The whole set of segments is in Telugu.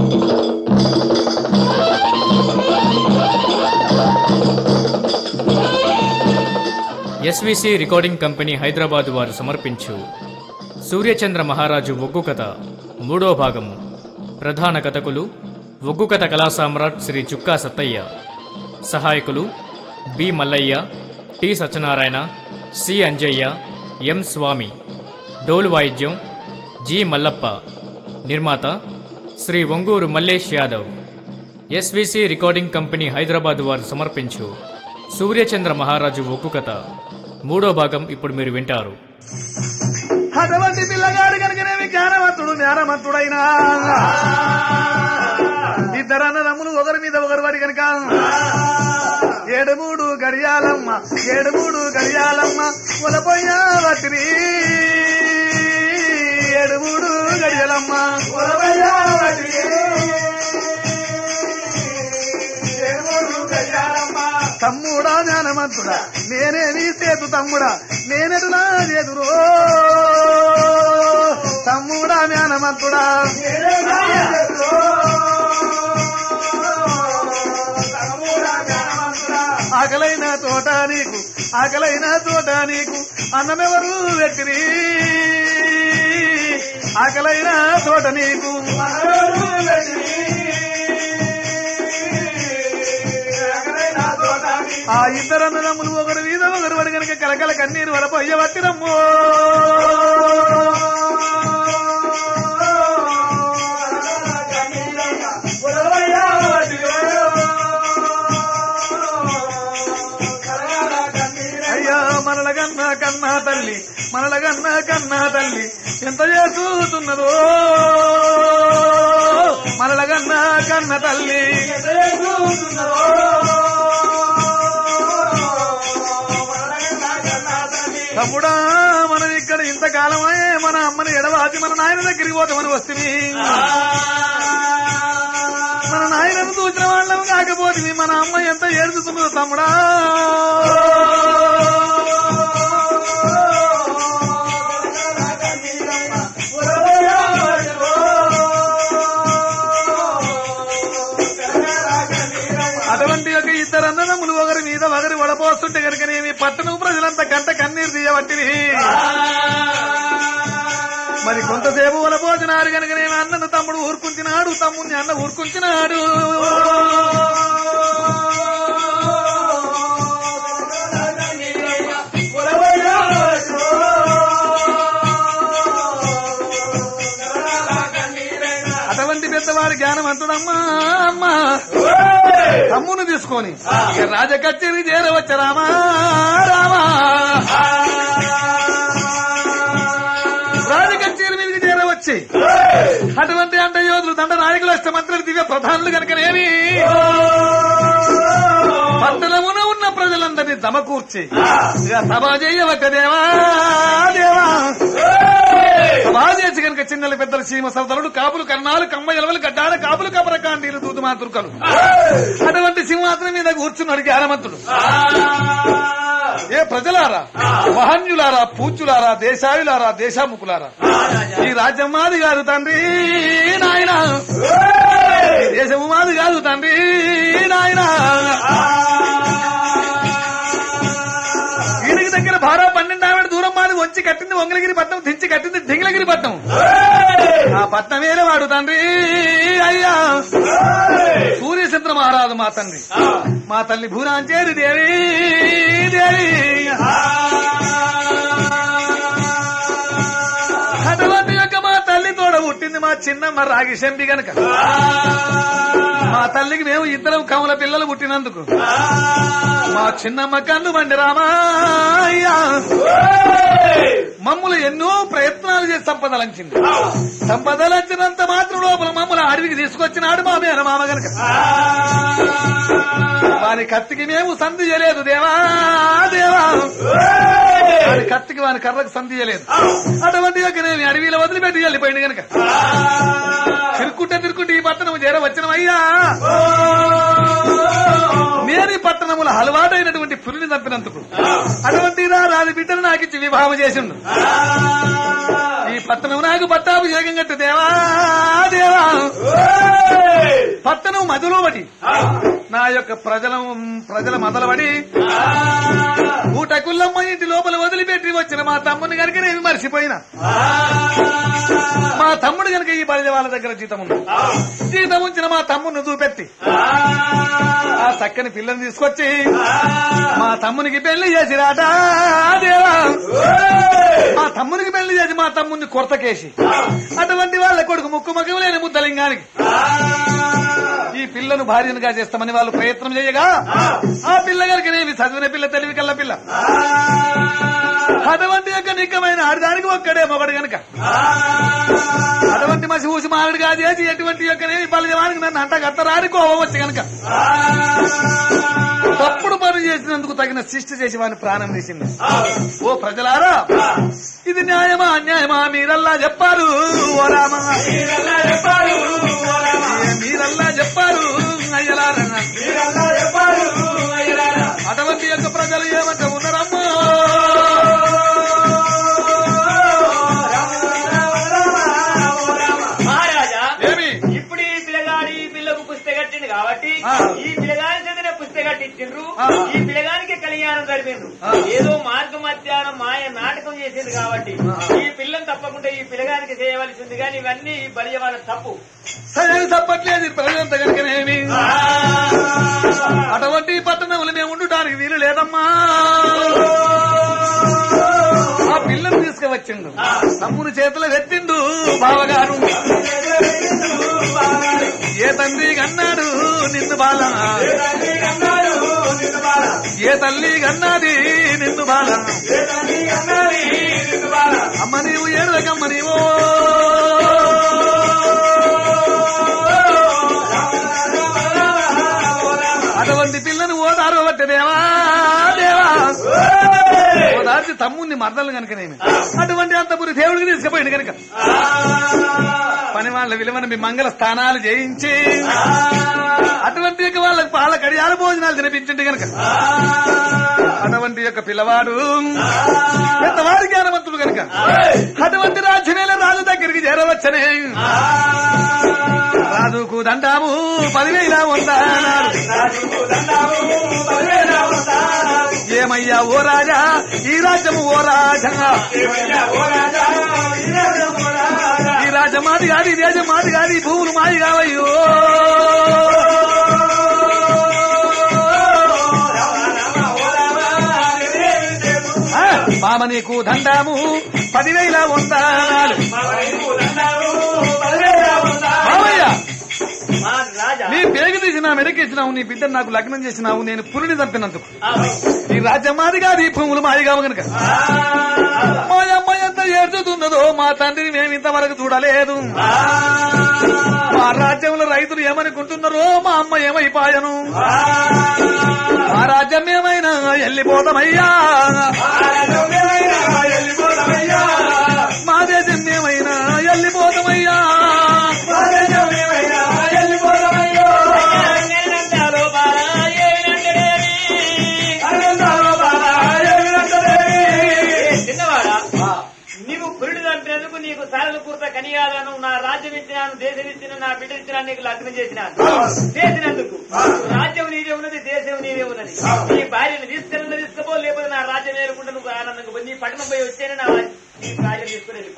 ఎస్విసి రికార్డింగ్ కంపెనీ హైదరాబాద్ వారు సమర్పించు సూర్యచంద్ర మహారాజు ఒగ్గు కథ 3వ భాగము. ప్రధాన కథకులు ఒగ్గు కథ కళా సామ్రాట్ శ్రీ చుక్కా సత్తయ్య, సహాయకులు B Mallayya, T Satyanarayana, C Anjayya, M Swamy. డోలు వాయిద్యం జి మల్లప్ప. నిర్మాత Sri Onguru Mallesh Yadav. SVC recording company Hyderabad వారు సమర్పించు సూర్యచంద్ర మహారాజు ఒగ్గు కథ 3వ భాగం ఇప్పుడు మీరు వింటారు. అటువంటి పిల్లగాడు కనుకనేమి జ్ఞానవంతుడైనా ఇద్దరు అన్నదమ్ములు ఒకరి మీద ఒకరు పడి కనుక 7 గడియాలమ్మ ఒలపోయ్యా వటిరి 7 గడియాలమ్మ ఒలపోయ్యా వటిరి తమ్ముడా జ్ఞానవంతుడా నేనేది సేతు తమ్ముడా నేనెదులా చేదురో తమ్ముడా జ్ఞానవంతుడా ఆకలైన తోట నీకు అన్నమెవరు వెక్కిరి ఆకలైన తోట నీకు ఆ ఇద్దరు అన్నదమ్ములు ఒకరు మీద ఒకరు పడి కనుక కలకల కన్నీరు వరపోయ్య వట్టిరమ్మో అయ్యా మనలగన్నా కన్నా తల్లి ఎంత చేస్తున్నదో మనలగన్నా కన్న తల్లి తమ్ముడా మనం ఇక్కడ ఇంతకాలమే మన అమ్మని ఎడవాచి మన నాయన దగ్గరికి పోతామని వస్తుంది. మన నాయనను చూసిన వాళ్ళం కాకపోతే మన అమ్మ ఎంత ఏడుతుందో తమ్ముడా. అటువంటి ఒక ఇద్దరు అన్నదమ్ములు ఒకరి మీద ఒకరి వడపోస్తుంటే కనుకనేమి పట్టణం ప్రజలంతా కంట కన్నీరు తీయబట్టివి. మరి కొంతసేపు వలపోసినారు కనుకనేమి అన్నను తమ్ముడు ఊరుకుంటున్నాడు, తమ్ముడిని అన్న ఊరుకుంటున్నాడు. అటువంటి పెద్దవాడు జ్ఞానవంతుడమ్మా అమ్మా తమ్మును తీసుకొని రాజకచ్చేరి చేరవచ్చు రామా రాజకచ్చేరి మీదకి చేరవచ్చి అటువంటి అంట యోధులు దండ నాయకులు అష్టమంత్రులు దివ్య ప్రధానులు కనుకనేమి మండలమున ఉన్న ప్రజలందరినీ దమకూర్చి సభ చేయవచ్చ దేవా సభా చేసి కనుక చిన్నలు పెద్దలు సీమ సవతరుడు కాపులు కర్ణాలు కమ్మ ఎలవలు గడ్డాల కాపులు కపరకాండీలు దూదుమా తుర్కలు అటువంటి సింహాసనం మీద కూర్చున్నాడు జ్ఞానవంతుడు. ఏ ప్రజలారా, మహన్యులారా, పూజ్యులారా, దేశాయులారా, దేశాముకులారా, ఈ రాజ్యం మాది కాదు తండ్రి నాయన, దేశము మాది కాదు తండ్రి నాయన. వీడికి దగ్గర భారా 12 ఆవిడ దూరం మాది వచ్చి కట్టింది వంగలగిరి పట్నం, దించి కట్టింది డింగళగిరి పట్నం. ఆ పట్నం వేరే వాడు తండ్రి అయ్యా సూర్యచంద్ర మహారాజు మా తండ్రి, మా తల్లి భూరాంచేరి దేవి దేవి. అటువంటి యొక్క మా తల్లి తోడ పుట్టింది మా చిన్నమ్మ రాగి శంపి గనక మా తల్లికి మేము ఇద్దరం కమల పిల్లలు పుట్టినందుకు మా చిన్నమ్మ కన్ను బండి రామయ్యా మమ్ములు ఎన్నో ప్రయత్నాలు చేసి సంపదలంచింది. సంపదలంచినంత మాత్రం లోపల మమ్మల్ని అడవికి తీసుకొచ్చినాడు మా మేనమామ గనక వాని కత్తికి మేము సంధి చేయలేదు దేవా వాని కత్తికి వాని కర్రకు సంధి చేయలేదు. అటువంటి నేను అడవిలో వదిలిపెట్టి వెళ్ళిపోయింది గనక తిరుక్కుంటే ఈ పట్టణం చేరవచ్చినమయ్యా. నేను ఈ పట్టణముల అలవాటైనటువంటి పులిని చంపినందుకు అటువంటి రాజు బిడ్డను నాకిచ్చి వివాహం చేసిండు. ఈ పట్టణం నాకు పట్టాభిషేకం కట్టు దేవా పట్టణం మధ్యలో పడి నా యొక్క ప్రజల మొదలుపడి ఊటకుల్లమ్మ ఇంటి లోపల వదిలిపెట్టి వచ్చిన మా తమ్ముని కనుక నేను మర్చిపోయినా మా తమ్ముడు కనుక ఈ బలిజ వాళ్ళ దగ్గర జీతం ఉంది జీతం ఉంచిన మా తమ్ముడిని చూపెట్టి ఆ చక్కని పిల్లని తీసుకొచ్చి మా తమ్మునికి పెళ్లి చేసిరాట దేవా మా తమ్మునికి పెళ్లి చేసి మా తమ్ముడిని కొరతకేసి అటువంటి వాళ్ళ కొడుకు ముక్కు మగం లేని ముద్దలింగానికి ఈ పిల్లను భార్యనుగా చేస్తామని వాళ్ళు ప్రయత్నం చేయగా ఆ పిల్ల గారికి చదివిన పిల్ల తెలివి కల్ల పిల్ల అటువంటి యొక్క నిక్కమైన ఆడదానికి ఒక్కడే మొగడు గనక అటువంటి మసి ఊసి మారడుగా చేసి ఎటువంటి యొక్క బలిజవానికి నన్ను అంట కట్టరాని కోపం వచ్చి గనక తప్పుడు పని చేసినందుకు తగిన శిక్ష చేసి వాడిని ప్రాణం తీసింది. ఓ ప్రజలారా ఇది న్యాయమా అన్యాయమా మీరల్లా చెప్పారు ఓ రామా మీరల్లా చెప్పారు అయ్యలారా అటువంటి యొక్క ప్రజలు ఏమంటే ఉన్నారమ్మా కాబట్టి ఈ పిల్లగాని చదివిన పుస్తకం ఇచ్చిండ్రు ఈ పిల్లగానికి కళ్యాణం జరిపిండ్రు ఏదో మార్గ మధ్యాహ్నం మాయ నాటకం చేసింది కాబట్టి ఈ పిల్లని తప్పకుండా ఈ పిల్లగానికి చేయవలసింది కానీ ఇవన్నీ బలియ వాళ్ళ తప్పు సరే తప్పట్లేదు ప్రజలంతా కనుకనేమి అటువంటి పట్టణంలో మేము ఉండటానికి వీలు లేదమ్మా ఆ పిల్లని తీసుకువచ్చిండు తమ్ముని చేతిలో పెట్టిండు బావగారు ఏ తండ్రి కన్నాడు నిన్ను బాల ఏ తల్లి కన్నాది నిన్ను బాల అమ్మ నీవు ఏడవకమ్మ నీవో అటువంటి పిల్లని ఓదారు బట్టి దేవా దేవా ఓదార్చి తమ్ముని మర్దలు కనుకనేమి అటువంటి అంతపురి దేవుడికి తీసుకుపోయింది కనుక పని వాళ్ళ విలువని మంగళ స్థానాలు చేయించి అటువంటి యొక్క వాళ్ళకి పాల కడియాల భోజనాలు తినిపించండి కనుక అటువంటి యొక్క పిల్లవాడు పెద్దవాడు జ్ఞానవంతుడు కనుక అటువంటి రాజ్యమేళ రాజు దగ్గరికి చేరవచ్చనే రాజుకు దండాము 10,000 ఉందా ఏమయ్యా ఓ రాజా ఈ రాజ్యము ఓ రాజా ఈ రాజ్యం మాది కాదు ఈ దేశం మాది కాదు ఈ భూములు మాది కావయ్యో మామ నీకు దండాము 10,000 వందనాలు మామయ్య నీ పేగు తీసినా మెడకేసినావు నీ బిడ్డను నాకు లగ్నం చేసినావు నేను పులిని చంపినందుకు ఈ రాజ్యం మాది కాదు ఈ భూములు మాది కావు గనుక మా అమ్మాయి ఎంత ఏడ్చుతున్నదో మా తండ్రిని మేము ఇంతవరకు చూడలేదు మా రాజ్యంలో రైతులు ఏమనుకుంటున్నారో మా అమ్మ ఏమైపోయాను మా రాజ్యం ఏమైనా వెళ్ళిపోతామయ్యా మా దేశం ఏమైనా వెళ్ళిపోతామయ్యా నీవు పురుడు చంపినందుకు నీకు సారలు కూర్త కనియాలను నా రాజ్యం ఇచ్చినాను దేశం ఇచ్చిన నా బిడ్డ ఇచ్చినా నీకు లగ్నం చేసినాను చేసినందుకు రాజ్యం నీదే ఉన్నది దేశం నీదే ఉన్నది నీ భార్యను తీసుకపో లేకపోతే నా రాజ్యం ఏరుకుంటే నువ్వు ఆనందంగా నీ పట్టణం పోయి వచ్చేనే నా నీ భార్య తీసుకుని వెళ్ళిపో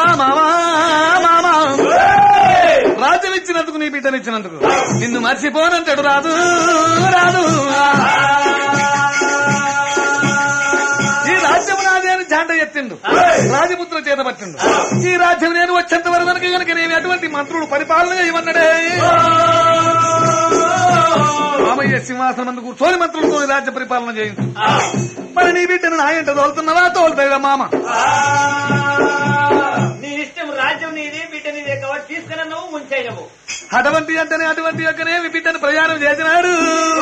రాజ్యం ఇచ్చినందుకు నీ బిడ్డను ఇచ్చినందుకు నిన్ను మర్చిపోనంటాడు రాదు రాదు ఈ రాజ్యం నాదే అని జాండ ఎత్తిండు రాజపుత్ర చేత పట్టిండు ఈ రాజ్యం నేను వచ్చేంత వరకు కనుక నేను అటువంటి మంత్రులు పరిపాలన చేయమన్నాడే రామయ్య సింహాసనం మందు కూర్చొని మంత్రులతో రాజ్య పరిపాలన చేయించు మరి నీ బిడ్డను నాయంట తోలుతున్నావా తోలుతాయిగా మామ నీ ఇష్టం రాజ్యం నీది బిడ్డ నీదే కాబట్టి తీసుకున్నా నువ్వు ముంచైనవు అటువంటి అంటేనే అటువంటి యొక్కనే బిడ్డను ప్రయాణం చేసినాడు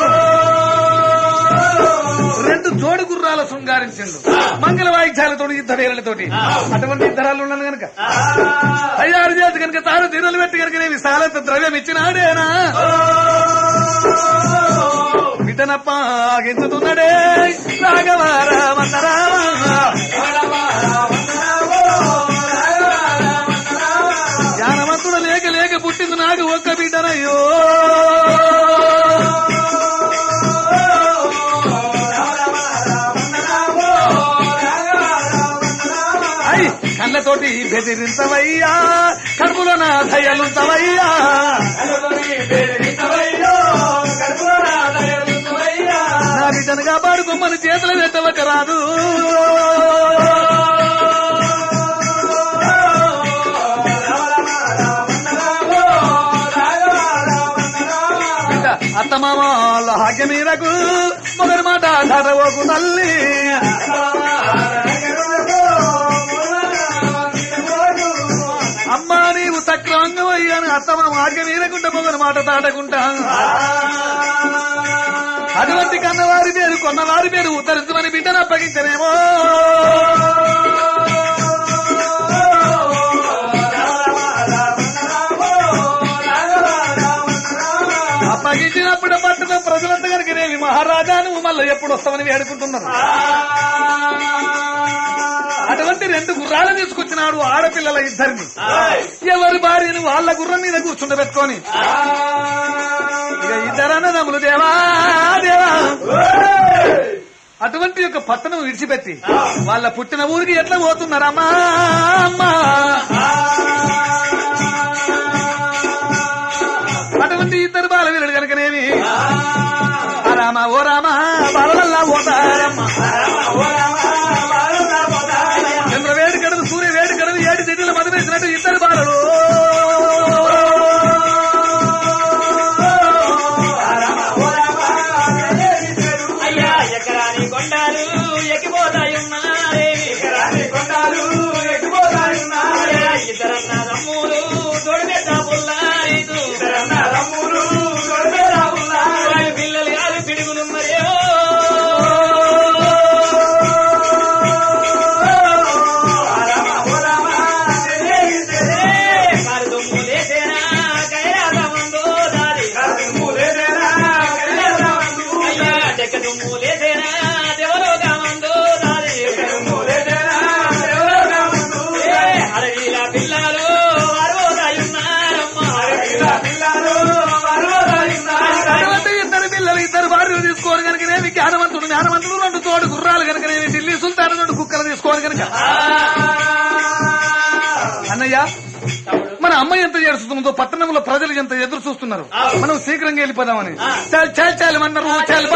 2 జోడు గుర్రాల శృంగారించిండు మంగళ వాయిద్యాలతో యుద్ధవేలతోటి అటువంటి ఇద్దరాలు ఉన్నాను గనక తయారు చేసి కనుక తాను తీరులు పెట్టి కనుక నేను సాలంత ద్రవ్యం ఇచ్చినాడేనా బిడ్డనప్ప గించుతున్నాడే జ్ఞానవంతుడు లేక లేక పుట్టింది నాకు ఒక్క బిడ్డనయ్యో కళ్ళతోటి బెదిరించవయ్యా కడుపులో నా దయలుంచవయ్యా నా బిడ్డను కాపాడుకోమని చేతులు పెట్టవక రాదు అత్తమామల హాగ్యమీరకు మొదటి మాట ధరవకు తల్లి అమ్మా నీవు సక్రమంగా అయ్యాను అత్తమామ హాగ్యమీరకుంటే మొదటి మాట తాటకుంటా అటువంటి కన్నవారి పేరు కొన్నవారి పేరు ఉత్తరించమని బిడ్డను అప్పగించనేమో అప్పగించినప్పుడు పట్టున ప్రజలంతా కనుక నేమి మహారాజా నువ్వు మళ్ళీ ఎప్పుడు వస్తామని వేడుకుంటున్నారు అటువంటి 2 గుర్రాలు తీసుకొచ్చినాడు ఆడపిల్లల ఇద్దరిని ఎవరి భార్యను వాళ్ళ గుర్రం మీద కూర్చుండబెట్టుకొని ఇక ఇద్దరన్నదమ్ములు దేవా దేవా అటువంటి యొక్క పట్టణం విడిచిపెట్టి వాళ్ళ పుట్టిన ఊరికి ఎట్లా పోతున్నారమ్మా అమ్మా అటువంటి ఇద్దరు బాలవీరుడు కనుకనేమి రామా ఓ రామా బాలవల్లా పోతారమ్మా చంద్రవేడి గడువు సూర్య వేడి గడువు 7 దిడ్డులు మధువేసినట్టు ఇద్దరు బాలలు అయ్యా ఎకరాని కొండాలు ఎక్కిపోతాయున్నారే ఇద్దరన్న రమ్ములు తోడుపెట్ట పుల్లారీదు పిల్లలు కాదు పిడుగులు మరే కారు దుమ్ము లేసేనా కైలాసమందో దారి అయ్యా డెక్క దుమ్ము లేసేనా దేవలోగా మందో దారి అడవిల పిల్లలు ఇద్దరు భార్యలు తీసుకోని కనుకనేమి జ్ఞానవంతుడు 2 తోడు గుర్రాలు కనుకనేమి ఢిల్లీ సుల్తాన్ 2 కుక్కలు తీసుకోని కనుక అన్నయ్య మన అమ్మ ఎంత చేస్తుందో పట్టణంలో ప్రజలు ఎంత ఎదురు చూస్తున్నారు మనం శీఘ్రంగా వెళ్ళిపోదామని చాలమన్నారు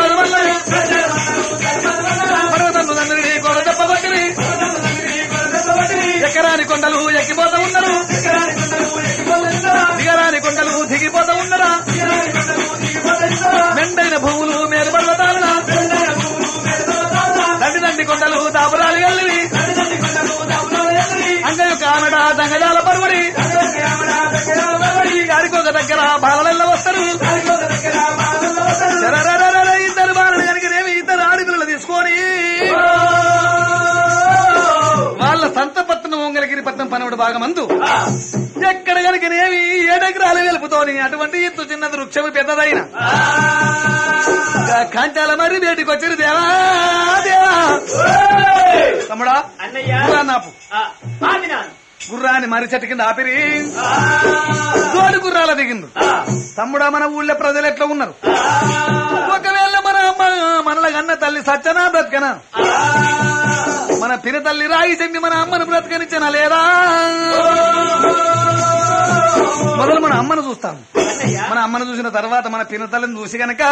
ఎకరాని కొండలు ఎక్కిపోతా ఉన్నారు దిగరాని కొండలు దిగిపోతా ఉన్నారా మెండైన భూములు మేరు పర్వతాల దండి కొండలు దాపురాలు వెళ్ళి అంగయు కానడ దంగజాల పరువుడి గారికొక దగ్గర బాలలెల్ల వస్తారు ఇద్దరు బాలలు కనుకనేమి ఇద్దరు ఆడపిల్లలు తీసుకొని వాళ్ళ సంతపట్నం ఒంగలగిరి పట్నం పనవుడు భాగమందు ఎక్కడ కనుకనేమి 7 ఎకరాలు వెలుపుతోని అటువంటి ఎత్తు చిన్నది వృక్షము పెద్దదైన కాంచాల మరి బయటికి వచ్చారు దేవా దేవా తమ్ముడా నాపు గుర్రాన్ని మరి చెట్టు కింద ఆపిరి తోడు గుర్రాల దిగిండు తమ్ముడా మన ఊళ్ళో ప్రజలు ఎట్లా ఉన్నారు ఒకవేళ మన అమ్మ మనల కన్న తల్లి సచ్చనా బ్రతకనా మన పిన తల్లి రాయి చెంది మన అమ్మను బ్రతకనిచ్చనా లేదా మొదలు మన అమ్మను చూస్తాం మన అమ్మను చూసిన తర్వాత మన పిన తల్లిని చూసి గనక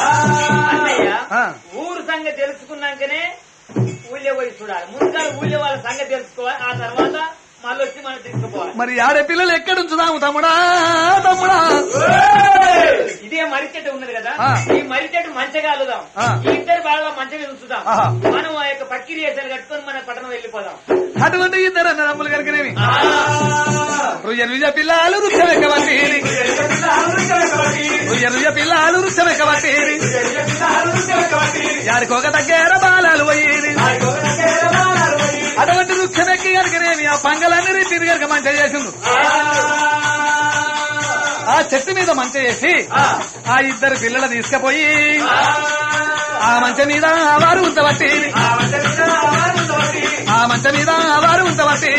ఊరు సంగతి తెలుసుకున్నాకనే ఊళ్ళో పోయి చూడాలి ముందుగా ఊళ్ళో వాళ్ళ సంగతి తెలుసుకోవాలి ఆ తర్వాత మళ్ళీ వచ్చి మనం తీసుకుపోవాలి మరి ఆడపిల్లలు ఎక్కడ ఉంచుదాము తమ్ముడా తమ్ముడా ఇదే మర్రి చెట్టు ఉన్నది కదా ఈ మర్రి చెట్టు మంచిగా అల్లుదాం ఇద్దరు బాగా మంచిగా ఉంచుదాం మనం ఆ యొక్క పక్కిరి వేసాలు కట్టుకొని మన పట్టణం వెళ్ళిపోదాం అటువంటి ఇద్దరు అన్నదమ్ములు కనుకనేవి రుజ పిల్లలు వృక్షమెక్కబట్టి పిల్లలు వృక్షమెక్కబట్టి యారికొక దగ్గర బాలాలు పోయి అటువంటి వృక్షమెక్కి కనుకనేవి ఆ పంగలన్నీ రీతి కనుక మంచి చేసిండు ఆ చెట్టు మీద మంచ చేసి ఆ ఇద్దరు పిల్లలు తీసుకుపోయి ఆ మంచ మీద వారు ఉంచబట్టి ఆ మంచ మీద వారు ఉంచబట్టి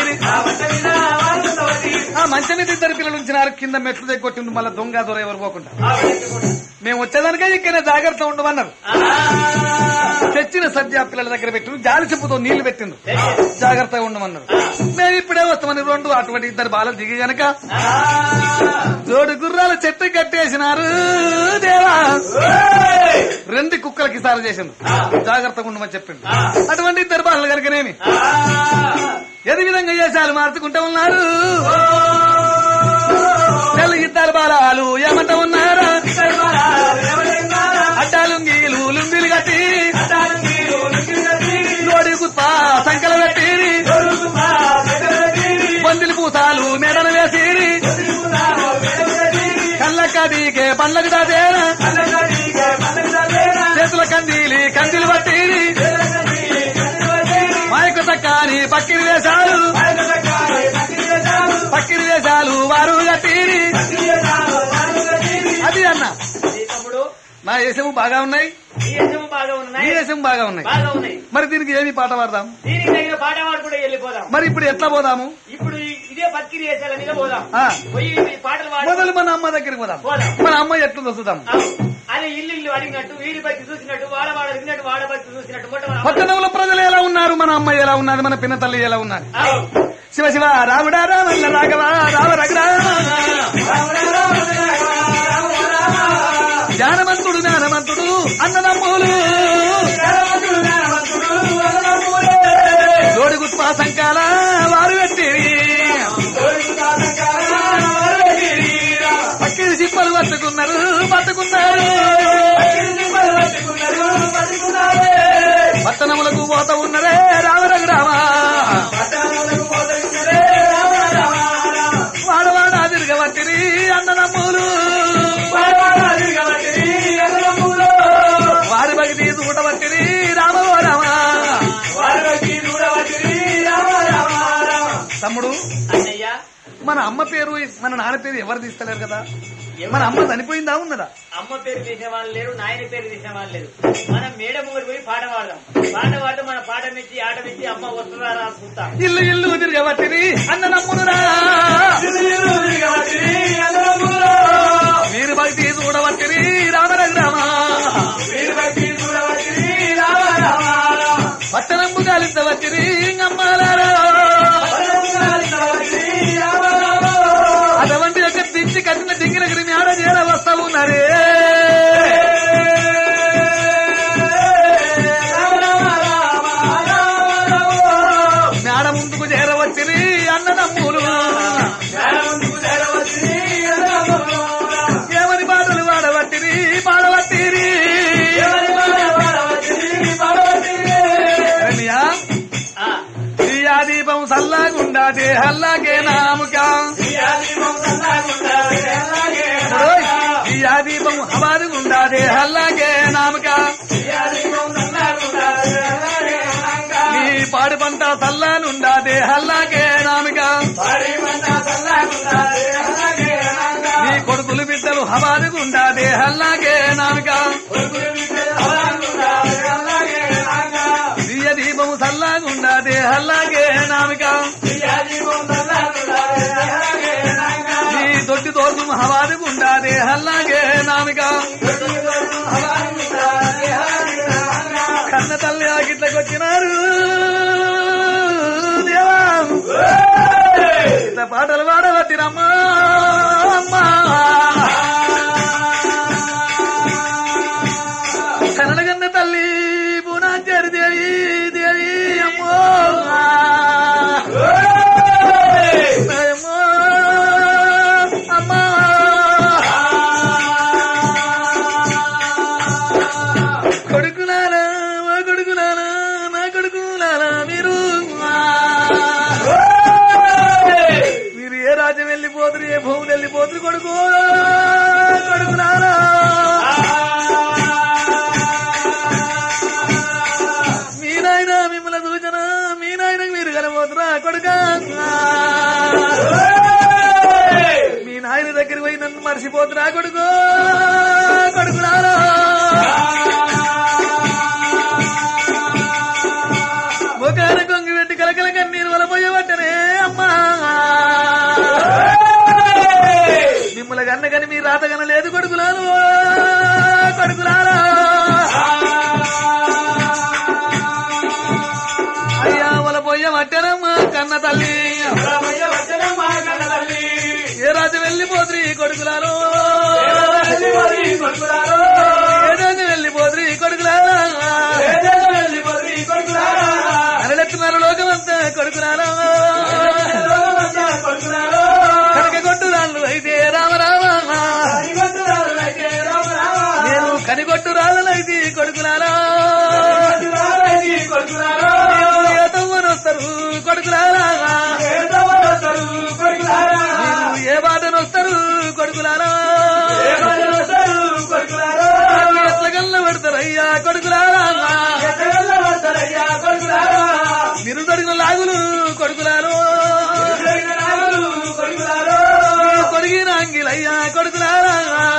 ఆ మంచం మీద ఇద్దరు పిల్లలు ఉంచినారు కింద మెట్లు దగ్గొట్టిండు మళ్ళీ దొంగ దొర ఎవరు పోకుండా మేము వచ్చేదానికే ఇక్కడ జాగ్రత్త ఉండమన్నారు తెచ్చిన సద్య పిల్లల దగ్గర పెట్టిండు, జాలి చెప్పుతో నీళ్లు పెట్టిండు, జాగ్రత్తగా ఉండమన్నారు. మేము ఇప్పుడే వస్తామని 2 అటువంటి 2 బాలలు దిగి గనక జోడు గుర్రాల చెట్టు కట్టేసినారు. దేవా 2 కుక్కలకి సారు చేసిండు, జాగ్రత్తగా ఉండమని చెప్పిండు. అటువంటి 2 బాలలు కనుకనేమి ఎది విధంగా చేశారు మార్చుకుంటూ ఉన్నారు. 2 బాలాలు ఏమంటూ ఉన్నారా, అడ్డాలుంగీలు లుంగిలు కట్టి లోడి గుత్తా సంకల పెట్టి పందిలి పూసాలు మెడలు వేసి కళ్ళకడికే పండ్లకు దాదేనా చేతుల కందీలు పట్టి మాయకు తక్కని పక్కిరి వేశారు, పక్కిరి వేశాలు వారు కట్టి అది అన్న నా వేషము బాగా ఉన్నాయి, ఈ వేషము బాగా ఉన్నాయి. మరి దీనికి ఏమి పాట పాడదాం, దీనికి తగిన పాట పాడుకుంటే వెళ్ళిపోదాం. మరి ఇప్పుడు ఎట్లా పోదాము, ఇప్పుడు ఇదే పత్కిరి వేసాల మీద పోదాం. పోయి పాటలు మొదలు మన అమ్మ దగ్గరికి పోదాం. మన అమ్మ ఎట్లుందో చూద్దాం. అదే ఇల్లు అడిగినట్టు వీడి బట్టి చూసినట్టు వాడవాడ విన్నట్టు వాడబట్టి చూసినట్టు పట్టణంలో ప్రజలు ఎలా ఉన్నారు, మన అమ్మ ఎలా ఉన్నది, మన పిన్న తల్లి ఎలా ఉన్నది. శివ శివ రాముడా రామల్ల రాఘవ రామ రఘురా జ్ఞానవంతుడు అన్నదమ్ములు జోడి గుత్పా సంకాల వారు పెట్టిరి పక్కిరి చిప్పలు పట్టుకున్నారు పట్టణములకు పోత ఉన్నరే రామ రఘురామా వాడవాడ తిరగబట్టిరి అన్నదమ్ములు వారి భక్తి చూడబట్టిరి రామో రామ తమ్ముడు మన అమ్మ పేరు మన నాన్న పేరు ఎవరు తీస్తలేరు కదా, మన అమ్మ చనిపోయిందా ఉన్నదా? అమ్మ పేరు తీసే వాళ్ళు లేరు, నాయన పేరు తీసే వాళ్ళు లేరు. మనం మేడ ముంగరు పోయి పాట పాడదాం. పాట పాడటం మన పాట మెచ్చి ఆట మెచ్చి అమ్మ వస్తుందా రాసుకుంటా. ఇల్లు తిరగబట్టిరి అన్న నమ్మునురా మీరు భక్తి చూడబట్టిరి రామ రఘురామా పట్టణంబు గాలించబట్టిరి అమ్మాలారా అటువంటి యొక్క పిచ్చి కట్టిన దింగినగిరి మేడ చేర వస్తా ఉన్నారే. మేడ ముందుకు చేరవచ్చిరి అన్నదమ్ములు ఏమని పాటలు పాడబట్టిరి దీపం సల్లాగుండా దేహల్లాగే నాముకా దీపం హవాదుగుండా దేహల్లాగే నాముకా నీ పాడి పంట సల్లానుండా దేహల్లాగే నామికా నీ కొడుకులు బిడ్డలు హవాదుగుండా దేహల్లాగే నామికా దియ దీపము సల్లాగుండా దేహల్లాగే నామికా నీ దొడ్డి తోర్పు హవాదుగుండా దేహల్లాగే నామికా కన్న తల్లి ఆగిట్లకొచ్చినారు దేవా ఇంత పాటలు పాడబట్టిరమ్మా అమ్మా కన్నడగన్న తల్లి పూనాచారి దేవి అమ్మో అమ్మా కొడుకులారా నా కొడుకులారా మీరు ఏ రాజ్యం వెళ్ళిపోతురు, ఏ భూములు వెళ్ళిపోతురు కొడుకులారా మీ నాయన మిమ్మల్ని సూచన మీ నాయనకు మీరు కనబోతురా కొడుకా మీ నాయన దగ్గరికి పోయి నన్ను మర్చిపోతురా కొడుకులారా ముఖాన కొంగి పెట్టి కలకల కన్నీరు వలపోయబట్టనే అమ్మా మిమ్మల్ని కన్నగని మీ రాతగన లేదు కొడుకులారా పట్టనమ్మా కన్న తల్లి ఏ రాజు వెళ్ళిపోద్రి కొడుకులారో ఏ రాజు వెళ్ళిపోద్రి కొడుకులారా అనలెత్తున్నారు లోకమంతా కొడుకులారా కనక కొట్టురాళ్ళు అయితే రామరామ నేను కనిగొట్టురాళ్ళనైతే కొడుకులారా వస్తారు కొడుకులారా ఏ బాధను వస్తారు కొడుకులారా ఎట్లగల్ల పెడతారయ్యా కొడుకులారా మీరు దొరికిన లాగులు కొడుకులారు కొడిగిన అంగిలయ్యా కొడుకులారా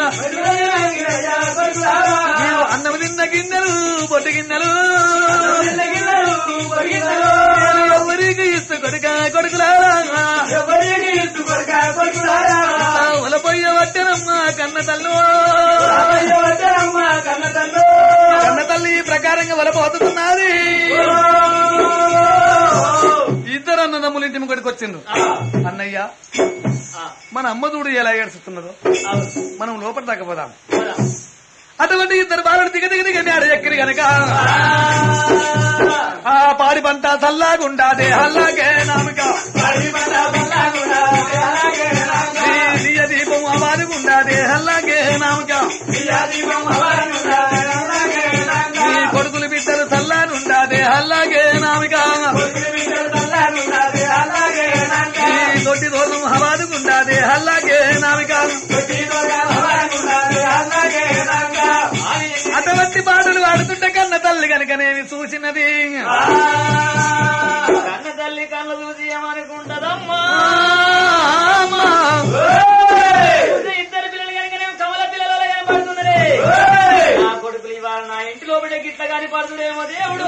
మీరు అన్నం తిన్న గిన్నెలు పొట్టు గిన్నెలు ఎవరికి ఇస్తు కొడుక కొడుకులారా ఒలపోయ్య వట్టెనమ్మా కన్న తల్లు కన్న తల్లి ప్రకారంగా వలపోతున్నది ఇద్దరు అన్నదమ్ములు ఇంటి ముక్కడికి వచ్చిండ్రు అన్నయ్య మన అమ్మ చూడు ఎలా ఏడుస్తున్నదో మనం లోపల తగ్గపోదాం అటువంటి ఇద్దరు బాలను దిగ ఆడ ఎక్కడి గనక ఆ పాడి పంట చల్లాగుండాదే హల్లాగే నామక నీయ దీపం అవారుగుండాదే హల్లాగే నామక నీ కొడుకులు బిడ్డలు చల్లానుండాదే హల్లాగే నామిక నీ తొట్టి దూరం హవాదుకుండాదే హల్లాగే నామిక అటువంటి పాటలు పాడుతుంటే కన్న తల్లి కనుకనేమి చూసినది కన్న తల్లి కళ్ళు చూసి ఏమనుకుంటదమ్మా ఇద్దరు పిల్లలు కనుకనే కమల పిల్లలు కనపడుతున్నదే నా కొడుకులు ఇవాళ నా ఇంటి లోపల గిట్ల కాని పడుతుడేమో దేవుడు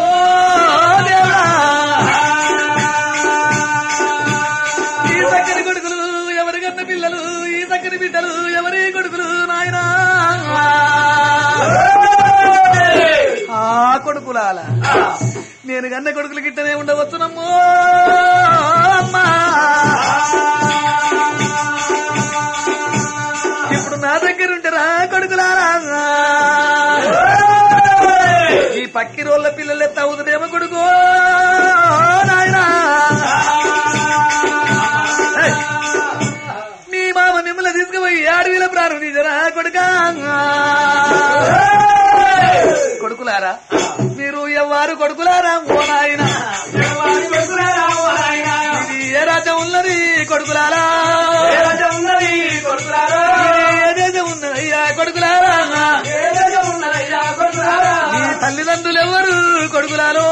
ఈ చక్కని కొడుకులు ఎవరి కన్న పిల్లలు ఈ చక్కని బిడ్డలు ఎవరి కొడుకులు నాయనా ఆ కొడుకులాల నేను కన్న కొడుకులు గిట్టనే ఉండవచ్చునమ్మో అమ్మా ఇప్పుడు నా దగ్గర ఉంటారా కొడుకులారా ఈ పక్కి రోళ్ళ పిల్లలే తవ్వుతుందేమో కొడుకు నాయనా మీ మామ మిమ్మల్ని తీసుకుపోయి అడవిలో ప్రారంభించరా కొడుకా కొడుకులారా మీరు ఎవ్వరు కొడుకులారా ఓ నాయన ఇది ఏ రాజ్యం ఉన్నది కొడుకులారా ఏ దేశం ఉన్నదయ్యా కొడుకులారా మీ తల్లిదండ్రులు ఎవరు కొడుకులారో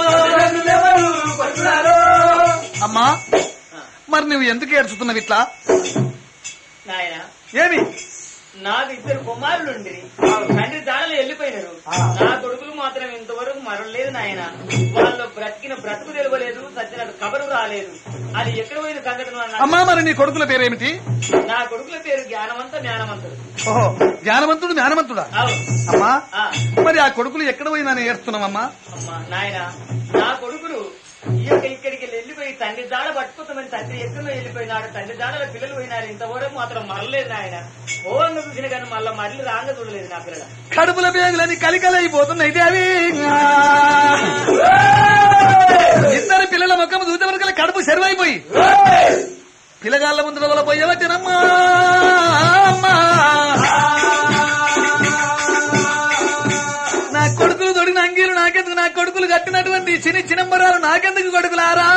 అమ్మా మరి నువ్వు ఎందుకు ఏడ్చుతున్నావు ఇట్లా నాయన ఏమి నాకు ఇద్దరు కుమారులుండి తండ్రి దాడులు వెళ్ళిపోయినారు నా కొడుకులు మాత్రం ఇంతవరకు మరలేదు నాయన వాళ్ళు బ్రతికిన బ్రతుకు తెలియలేదు సచ్చిన కబరు రాలేదు అది ఎక్కడ పోయిన సంఘటన అమ్మా మరి నీ కొడుకుల పేరేమిటి నా కొడుకుల పేరు జ్ఞానవంత జ్ఞానవంతుడు ఓహో జ్ఞానవంతుడు జ్ఞానవంతుడా అమ్మా మరి ఆ కొడుకులు ఎక్కడ పోయినా ఏడుస్తున్నామమ్మా అమ్మా నాయన నా కొడుకులు ఇక్కడికి వెళ్ళిపోయి తండ్రి దాడ పట్టుకోతామని తండ్రి ఎక్కడో వెళ్ళిపోయినాడు తండ్రి దాడలో పిల్లలు పోయినారు ఇంతవరకు మాత్రం మరలేదు ఆయన ఓంగా చూసిన కానీ మళ్ళీ మళ్ళీ రాంగ చూడలేదు నా పిల్లల కడుపుల బేగులని కలికలైపోతున్నాయి దేవి ఇద్దరు పిల్లల ముఖం చూసే వరకు కడుపు చెరువైపోయి పిల్లగాళ్ళ ముందు రోజుల పోయేవచ్చానమ్మా నా కొడుకులు దొడిగిన అంగీలు నాకెందుకు నా కొడుకులు కట్టినటువంటి చిన్న చినంబరాలు నాకెందుకు కొడుకులారా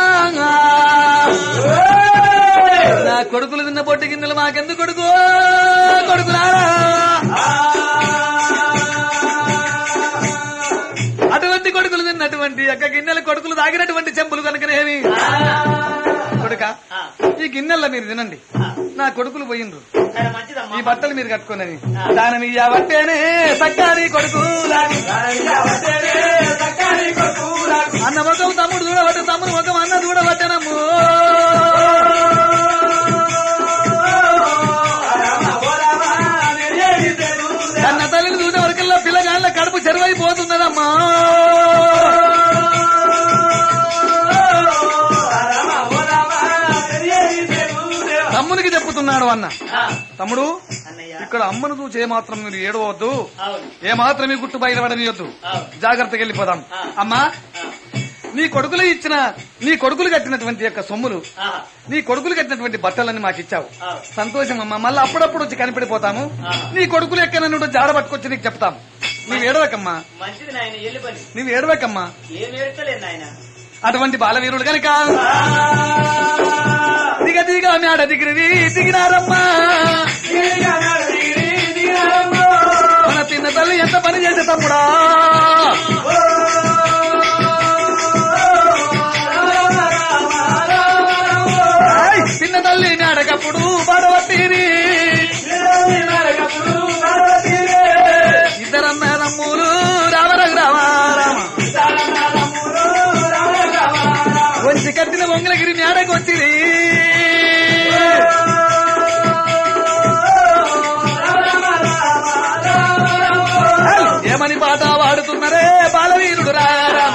నా కొడుకులు తిన్న పొట్టి గిన్నెలు మాకెందుకు కొడుకులారా అటువంటి కొడుకులు తిన్నటువంటి యొక్క గిన్నెల కొడుకులు తాగినటువంటి చెంబులు కనుకనేవి కొడుక ఈ గిన్నెల్లో మీరు తినండి నా కొడుకులు పోయిండ్రు ఈ బట్టలు మీరు కట్టుకోనని దాని ఇవ్వట్టేనే సక్కారి కొడుకు అన్న ముఖం తమ్ముడు చూడబట్టే తమ్ముడు ముఖం అన్న చూడబట్టేనమ్ము అన్న తల్లిని చూసే వరకల్లా పిల్లగాళ్ళ కడుపు చెరువైపోతున్నదమ్మా ఏమన్నాడు అన్న ఆ, తమ్ముడు అన్నయ్య ఇక్కడ అమ్మను చూసి ఏమాత్రం మీరు ఏడవద్దు, అవును ఏమాత్రం ఈ గుట్టు బయటపడనియొద్దు, అవును జాగ్రత్తగా వెళ్ళిపోదాం. అమ్మా ఆ, నీ కొడుకులు కట్టినటువంటి యొక్క సొమ్ములు, ఆహా, నీ కొడుకులు కట్టినటువంటి బట్టలన్నీ మాకు ఇచ్చావు, అవును సంతోషం అమ్మా. మళ్ళీ అప్పుడప్పుడు వచ్చి కనిపెడిపోతాము. ఆహా. నీ కొడుకులు ఎక్కడన్నా జాడ పట్టుకొచ్చి నీకు చెప్తాం. నువ్వు ఏడవకమ్మా, మంచిది నాయన ఎల్లి పని నువ్వు ఏడవకమ్మా. ఏం ఏడుతలేదు నాయన అటువంటి బాలవీరుడు కనుక దిగ మేడ దిగినారమ్మా. మన తిన్న తల్లి ఎంత పని చేసే తమ్ముడా, చిన్న తల్లి మేడకప్పుడు పడవతీరి ఇద్దరన్నదమ్ములు రామరఘు రామ వచ్చి కట్టిన వంగలగిరి మేడకు వచ్చింది. ఏమని పాట వాడుతున్నారే బాలవీరుడు రారామ.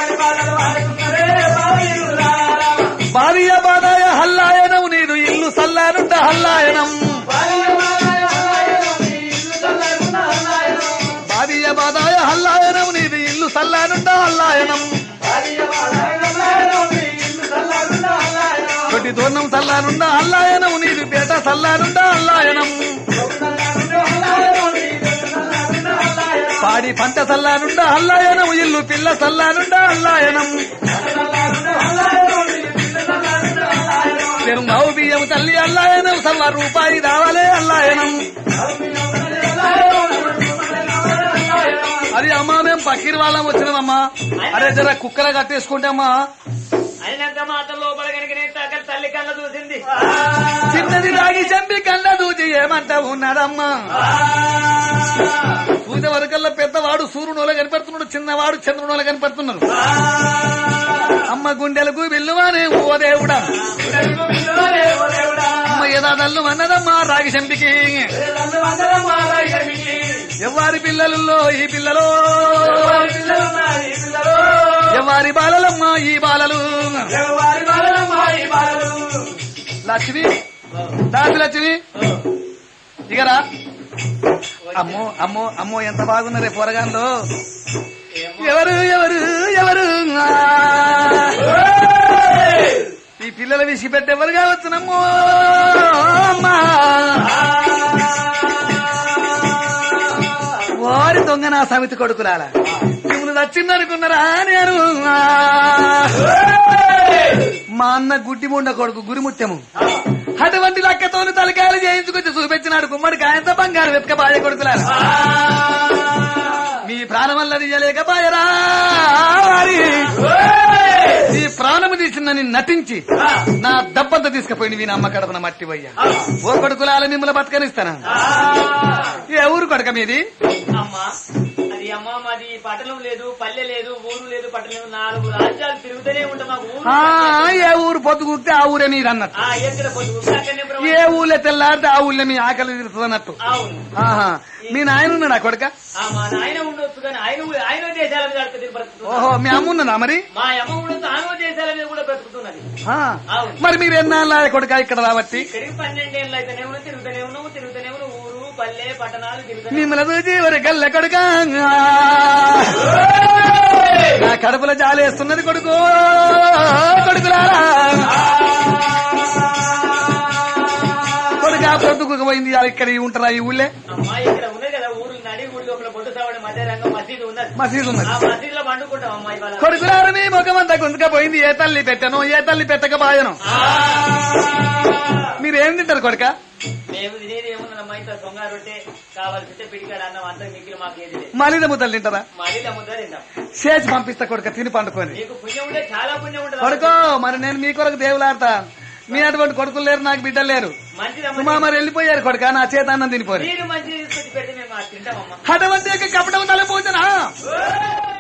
భార్య బాధాయ హల్లాయనం నీదు ఇల్లు సల్లానుంట హల్లాయనం. భార్య బాధాయ హల్లాయనం నీదు ఇల్లు సల్లానుంట హల్లాయనం. కొట్టి దూర్ణం సల్లానుండ హల్లాయనం నీదు పేట సల్లానుంట హల్లాయనం. పాడి పంట సల్లానుండ హల్లాయనం ఇల్లు పిల్ల సల్లానుండ హల్లాయనం. నేను మావు బియ్యం తల్లి అల్లాయనం సల్ల రూపాయి రావాలే అల్లాయనం. అది అమ్మా మేము పక్కిరి వాళ్ళం వచ్చినామమ్మా. అరే జర కుక్కల కట్టేసుకుంటామా. అయినంత మాత్రం లోపల కనుక అక్కడ తల్లి కళ్ళ చూసింది. చిన్నది రాగి చంపి కళ్ళ దూచి ఏమంటా ఉన్నాడమ్మా. పూజ వరకల్లా పెద్దవాడు సూర్యునోల కనిపెడుతున్నాడు, చిన్నవాడు చంద్రునోల కనిపెడుతున్నారు. అమ్మ గుండెలకు బిల్లువానే ఓ దేవుడా, అమ్మ యదాదల్లు అన్నదమ్మా రాగి చంపికి. ఎవ్వారి పిల్లలలో ఈ పిల్లలు, ఎవ్వారి బాలలమ్మా ఈ బాలలు. లక్ష్మి దాసి లక్ష్మి ఇగరా. అమ్మో అమ్మో అమ్మో ఎంత బాగున్నారే పొరగాన్లో. ఎవరు ఎవరు ఎవరు ఈ పిల్లల విసిపెట్టి ఎవరు కావచ్చునమ్మో అమ్మా. వారి దొంగ నా సమితి కొడుకురాలా మిమ్మల్ని నచ్చిందనుకున్నారా నేను. మా అన్న గుడ్డి ముండ కొడుకు గురిముత్యము అటువంటి లక్కతోని తలకాయలు చేయించుకొచ్చి చూపించినాడు గుమ్మడి కాయంత బంగారు వెతక బాయ కొడుకులారా. మీ ప్రాణం వల్ల తీయలేకపాయరా. ఈ ప్రాణము తీసిందని నటించి నా దబ్బంత తీసుకుపోయింది మీ అమ్మ కడపన మట్టి పోయ్యా. ఓ కొడుకులాల మిమ్మల్ని బతకనిస్తానా. ఏ ఊరు కొడక మీది? అమ్మా అది అమ్మ మాది పట్టణం లేదు, పల్లె లేదు, ఊరు లేదు, పట్టణం 4 రాజ్యాలు తిరుగుతూనే ఉంటాం. మాకు ఏ ఊరు పొద్దు కూర్తే ఆ ఊరే మీరు అన్నట్టు. ఏ ఊళ్ళో తెల్లారితే ఆ ఊళ్ళో మీ ఆకలి తీరుతుంది అన్నట్టు. ఆహా మీ నాయన ఉన్నాడా కొడక? మా నాయన ఉండొచ్చు కానీ ఆయన దేశాల మీద బ్రతుకుతుంది. ఓహో మీ అమ్మ ఉన్నదా మరి? మా అమ్మ ఉండొచ్చు, ఆమె దేశాల మీద కూడా బ్రతుకుతున్నది. మరి మీరు ఎన్నాళ్ళ కొడక ఇక్కడ రాబట్టి? ఇక్కడికి 12 ఏళ్ళు అయితేనే ఉన్నావు, తిరుగుతూనే ఉన్నావు ఊరు పల్లె పట్టణాలు తిరుగుతాయి. మిమ్మల్ని చూసి ఎవరి గల్ల కొడుక నా కడుపులో జాలేస్తున్నది కొడుకు కొడుకులారా. కొడుక పొద్దుకు పోయింది ఇక్కడ ఉంటారా ఈ ఊళ్ళే? అమ్మా ఇక్కడ ఉన్నది కదా ఊరు నడి ఊళ్ళో బొట్టు సావడి మధ్య రంగం మసీదు ఉన్నది. మసీదు ఉన్నది. ఆ మసీదులో పండుకుంటాం అమ్మాయి వాళ్ళ కొడుకులారా. మీ ముఖమంతా గుంజుకపోయింది. ఏ తల్లి పెట్టను ఏ తల్లి పెట్టకపోయాను. మీరేం తింటారు కొడుక? మేము తినేది ఏమున్నదమ్మా ఇంత దొంగ రొట్టె కావాల్సింటే పిడికాడ అన్నం అంతా మిగిలి మాకు ఏది లేదు. మలిద ముద్దలు తింటారా? మళ్ళీ ముద్ద తింటాం. చేసి పంపిస్తా కొడుక తిని పండుకొని. నీకు పుణ్యం ఉంటే చాలా పుణ్యం ఉంటుంది కొడుకో. మరి నేను మీ కొరకు దేవులాడతా. మీ అటువంటి కొడుకులు లేరు, నాకు బిడ్డలు లేరు. మంచిదమ్మా మరి వెళ్ళిపోయారు కొడుక. నా చేత అన్నం తినిపోయి మీరు మంచి తీసుకొచ్చి పెడితే మేము తింటామమ్మా. అటువంటి కపటం తలపోతున్నా